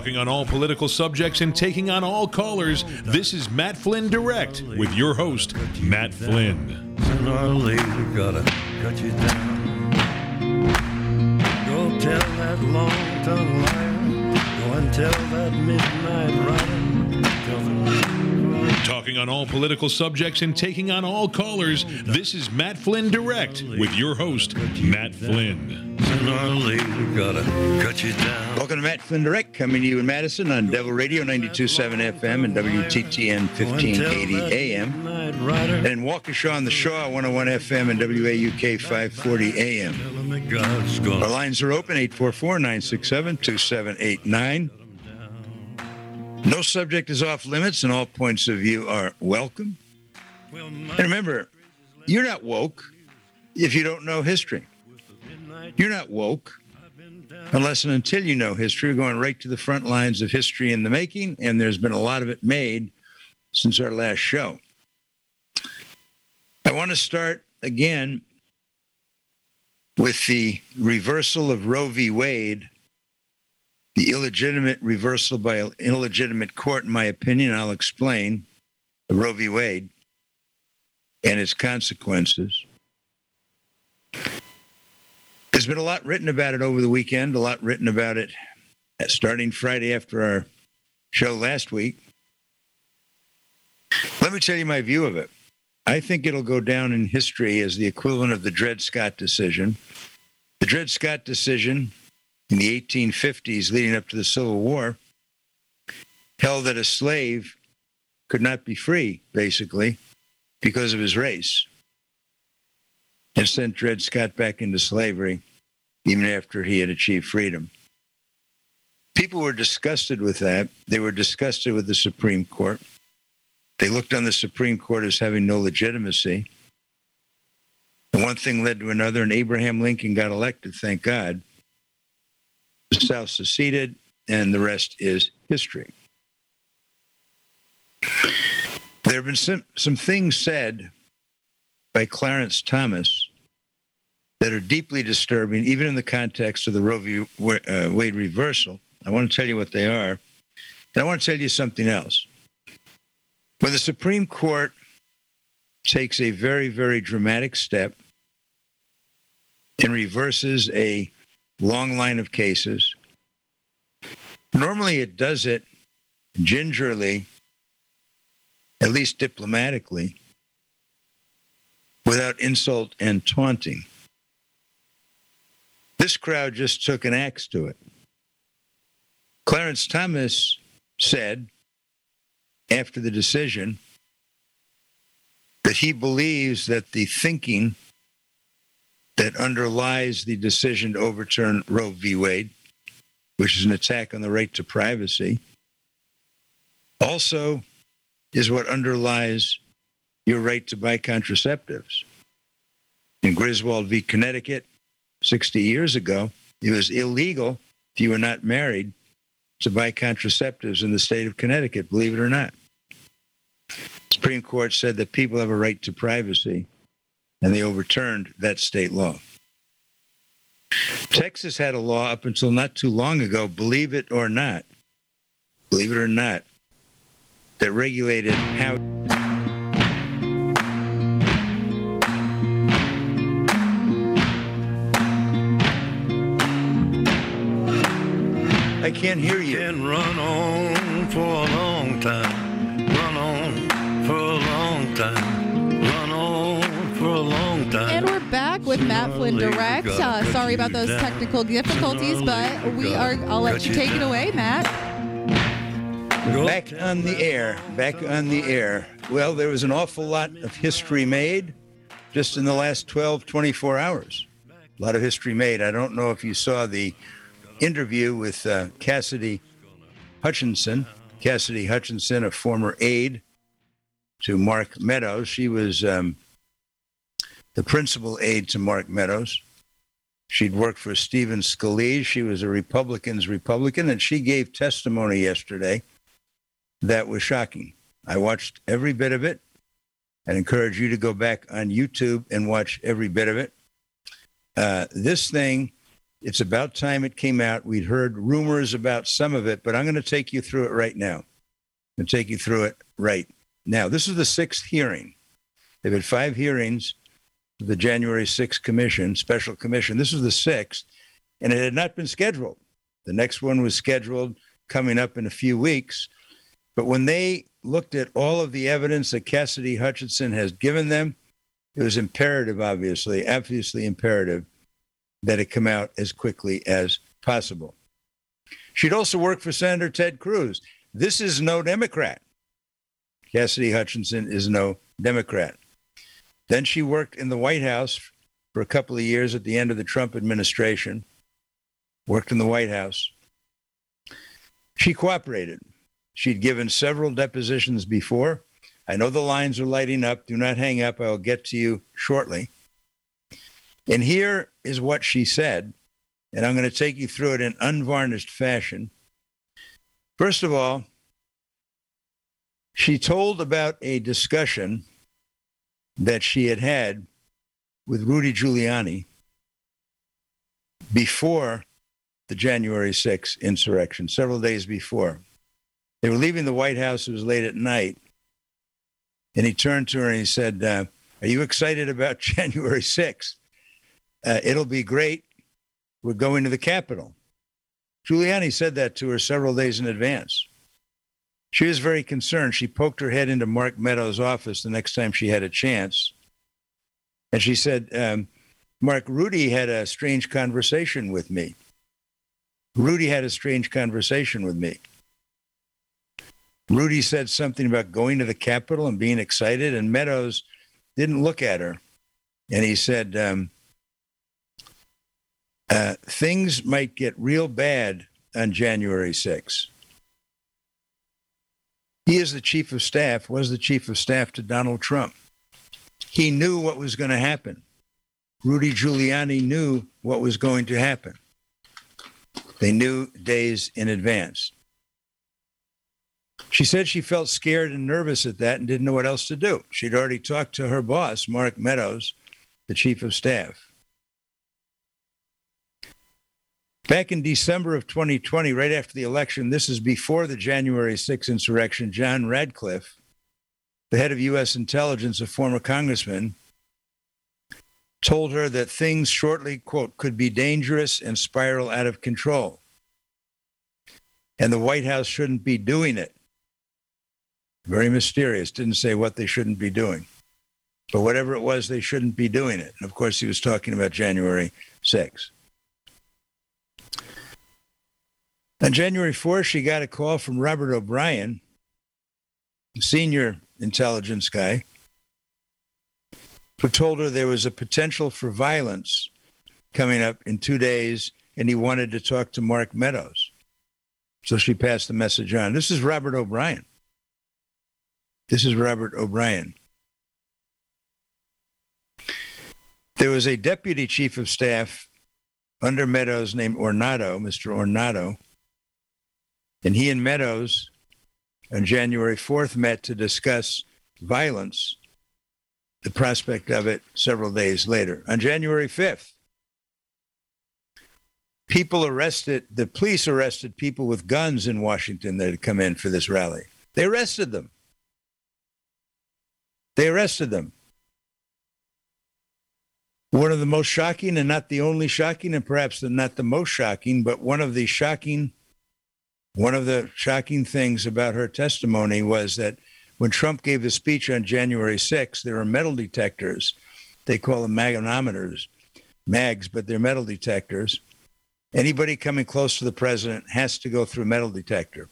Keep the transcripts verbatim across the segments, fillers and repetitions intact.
Talking on all political subjects and taking on all callers, this is Matt Flynn Direct with your host, Matt Flynn. Sooner or later, gotta cut you down. Go tell that long-tongued liar. Go and tell that midnight rider. Tell them. Talking on all political subjects and taking on all callers, this is Matt Flynn Direct with your host, Matt Flynn. Sooner or later, gotta cut you down. Welcome to Matt Flynn Direct, coming to you in Madison on Devil Radio ninety-two point seven F M and W T T N fifteen eighty A M. And in Waukesha on the Shaw, one oh one F M and W A U K five forty A M. Our lines are open, eight four four, nine six seven, two seven eight nine. No subject is off limits, and all points of view are welcome. And remember, you're not woke if you don't know history. You're not woke unless and until you know history. We're going right to the front lines of history in the making, and there's been a lot of it made since our last show. I want to start again with the reversal of Roe v. Wade, the illegitimate reversal by an illegitimate court, in my opinion. I'll explain the Roe v. Wade and its consequences. There's been a lot written about it over the weekend, a lot written about it starting Friday after our show last week. Let me tell you my view of it. I think it'll go down in history as the equivalent of the Dred Scott decision. The Dred Scott decision in the eighteen fifties, leading up to the Civil War, held that a slave could not be free, basically, because of his race, and sent Dred Scott back into slavery even after he had achieved freedom. People were disgusted with that. They were disgusted with the Supreme Court. They looked on the Supreme Court as having no legitimacy. And one thing led to another, and Abraham Lincoln got elected, thank God. The South seceded, and the rest is history. There have been some, some things said by Clarence Thomas that are deeply disturbing, even in the context of the Roe v. Wade reversal. I want to tell you what they are. And I want to tell you something else. When the Supreme Court takes a very, very dramatic step and reverses a long line of cases, normally it does it gingerly, at least diplomatically, without insult and taunting. This crowd just took an axe to it. Clarence Thomas said after the decision that he believes that the thinking that underlies the decision to overturn Roe v. Wade, which is an attack on the right to privacy, also is what underlies your right to buy contraceptives. In Griswold v. Connecticut, sixty years ago, it was illegal if you were not married to buy contraceptives in the state of Connecticut, believe it or not. The Supreme Court said that people have a right to privacy, and they overturned that state law. Texas had a law up until not too long ago, believe it or not, believe it or not, that regulated how... I can't hear you. Can run on for a long time. Run on for a long time. Run on for a long time. And we're back with Matt Flynn Direct. Uh, sorry about those technical difficulties, but we are. I'll let you take it away, Matt. Back on the air. Back on the air. Well, there was an awful lot of history made just in the last twelve, twenty-four hours. A lot of history made. I don't know if you saw the interview with uh, Cassidy Hutchinson. Cassidy Hutchinson, a former aide to Mark Meadows. She was um, the principal aide to Mark Meadows. She'd worked for Stephen Scalise. She was a Republican's Republican, and she gave testimony yesterday that was shocking. I watched every bit of it. I'd encourage you to go back on YouTube and watch every bit of it. Uh, this thing It's about time it came out. We'd heard rumors about some of it, but I'm going to take you through it right now. I'm going to take you through it right now. This is the sixth hearing. They've had five hearings of the January sixth commission, special commission. This is the sixth, and it had not been scheduled. The next one was scheduled coming up in a few weeks. But when they looked at all of the evidence that Cassidy Hutchinson has given them, it was imperative, obviously, obviously imperative, that it come out as quickly as possible. She'd also worked for Senator Ted Cruz. This is no Democrat. Cassidy Hutchinson is no Democrat. Then she worked in the White House for a couple of years at the end of the Trump administration, worked in the White House. She cooperated. She'd given several depositions before. I know the lines are lighting up. Do not hang up. I'll get to you shortly. And here is what she said, and I'm going to take you through it in unvarnished fashion. First of all, she told about a discussion that she had had with Rudy Giuliani before the January sixth insurrection, several days before. They were leaving the White House. It was late at night. And he turned to her and he said, uh, are you excited about January sixth? Uh, it'll be great. We're going to the Capitol. Giuliani said that to her several days in advance. She was very concerned. She poked her head into Mark Meadows' office the next time she had a chance. And she said, um, Mark, Rudy had a strange conversation with me. Rudy had a strange conversation with me. Rudy said something about going to the Capitol and being excited, and Meadows didn't look at her. And he said, um, uh, things might get real bad on January sixth. He is the chief of staff, was the chief of staff to Donald Trump. He knew what was going to happen. Rudy Giuliani knew what was going to happen. They knew days in advance. She said she felt scared and nervous at that and didn't know what else to do. She'd already talked to her boss, Mark Meadows, the chief of staff. Back in December of twenty twenty, right after the election, this is before the January sixth insurrection, John Radcliffe, the head of U S intelligence, a former congressman, told her that things shortly, quote, could be dangerous and spiral out of control. And the White House shouldn't be doing it. Very mysterious. Didn't say what they shouldn't be doing. But whatever it was, they shouldn't be doing it. And of course, he was talking about January sixth. On January fourth, she got a call from Robert O'Brien, a senior intelligence guy, who told her there was a potential for violence coming up in two days, and he wanted to talk to Mark Meadows. So she passed the message on. This is Robert O'Brien. This is Robert O'Brien. There was a deputy chief of staff under Meadows named Ornato, Mister Ornato, and he and Meadows on January fourth met to discuss violence, the prospect of it several days later. On January fifth, people arrested, the police arrested people with guns in Washington that had come in for this rally. They arrested them. They arrested them. One of the most shocking, and not the only shocking, and perhaps the, not the most shocking, but one of the shocking, one of the shocking things about her testimony was that when Trump gave the speech on January sixth, there were metal detectors. They call them magnetometers, mags, but they're metal detectors. Anybody coming close to the president has to go through a metal detector.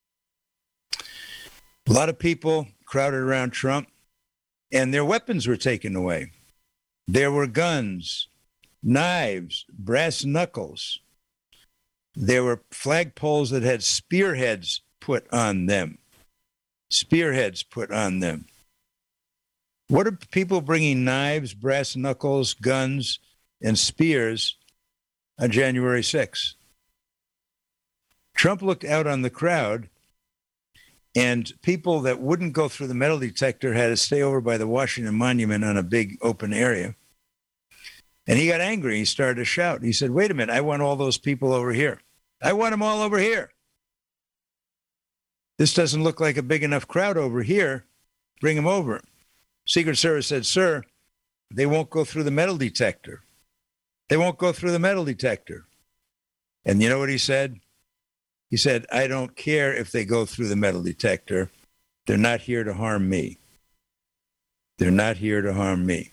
A lot of people crowded around Trump, and their weapons were taken away. There were guns, knives, brass knuckles. There were flagpoles that had spearheads put on them. Spearheads put on them. What are people bringing knives, brass knuckles, guns, and spears on January sixth? Trump looked out on the crowd, and people that wouldn't go through the metal detector had to stay over by the Washington Monument on a big open area. And he got angry. He started to shout. He said, wait a minute, I want all those people over here. I want them all over here. This doesn't look like a big enough crowd over here. Bring them over. Secret Service said, sir, they won't go through the metal detector. They won't go through the metal detector. And you know what he said? He said, I don't care if they go through the metal detector. They're not here to harm me. They're not here to harm me.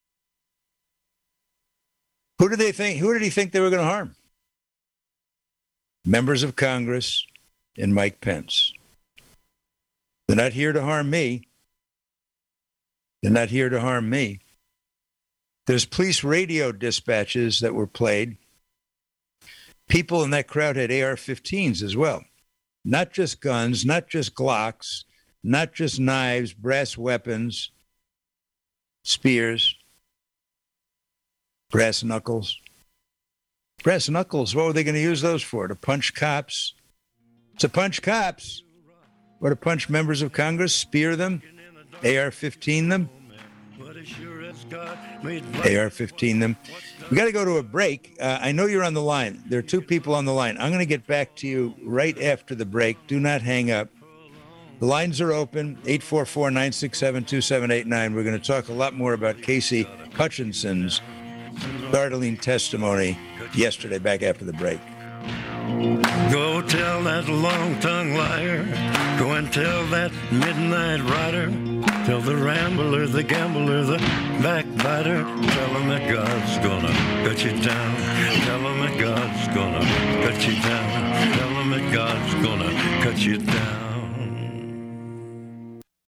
Who did they think? Who did he think they were going to harm? Members of Congress and Mike Pence. They're not here to harm me. They're not here to harm me. There's police radio dispatches that were played. People in that crowd had A R fifteens as well. Not just guns, not just Glocks, not just knives, brass weapons, spears, brass knuckles. Brass knuckles, what were they going to use those for? To punch cops? To punch cops? Or to punch members of Congress, spear them, A R fifteen them? A R fifteen them. We got to go to a break. Uh, I know you're on the line. There are two people on the line. I'm going to get back to you right after the break. Do not hang up. The lines are open, eight four four, nine six seven, two seven eight nine. We're going to talk a lot more about Casey Hutchinson's startling testimony yesterday, back after the break. Go tell that long-tongued liar. Go and tell that midnight rider. Tell the rambler, the gambler, the backbiter. Tell him that God's gonna cut you down. Tell him that God's gonna cut you down. Tell him that God's gonna cut you down.